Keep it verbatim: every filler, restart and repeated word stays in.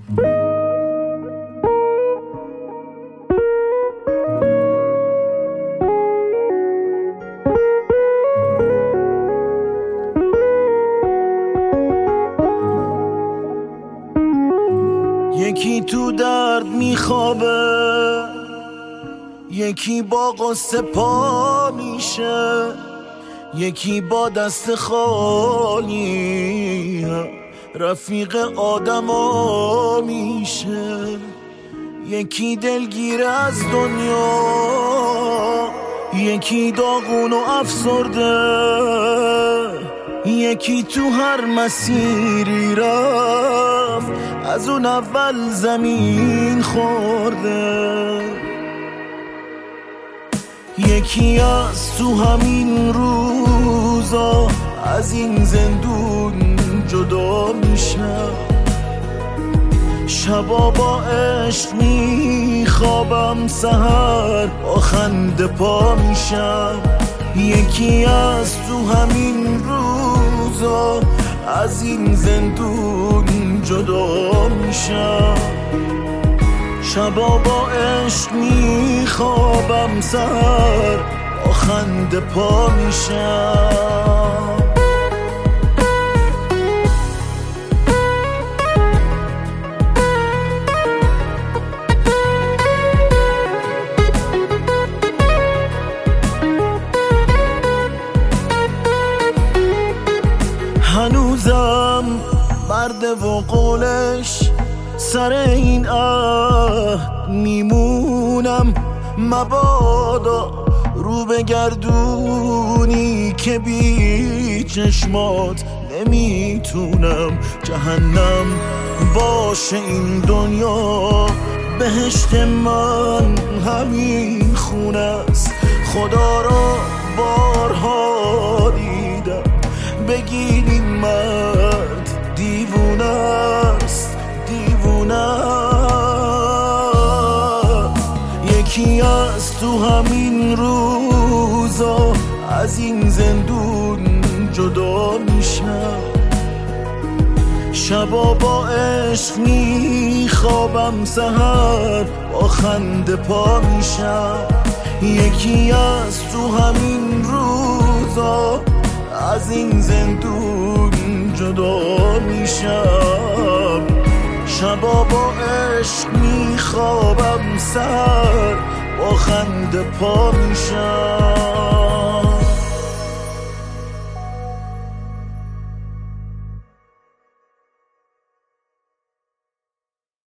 یکی تو درد میخوابه، یکی با قصه پا میشه، یکی با دست خالی رفیق آدما میشه. یکی دلگیر از دنیا، یکی داغون و افسرده، یکی تو هر مسیری رفت از اون اول زمین خورده. یکی از تو همین روزا از این زندون جدا میشه، شبا با عشق میخوابم، سحر با خنده پا میشم. یکی از تو همین روزا از این زندون جدا میشم، شبا با عشق میخوابم، سحر با خنده پا میشم. هنوزم برده و قولش سر این عهد میمونم، مبادا رو بگردونی که بی چشمات نمیتونم. جهنم باشه این دنیا، بهشت من همین خونه است. خدا را بارها دیدم، بگین این مرد دیوونه است، دیوونه. یکی از تو همین روزا از این زندون جدا میشم، شبا با عشق میخوابم، سحر با خنده پا میشم. یکی از تو همین روزا از این زندون جدا میشم، شبا با عشق میخوابم، سحر با خنده پا میشم.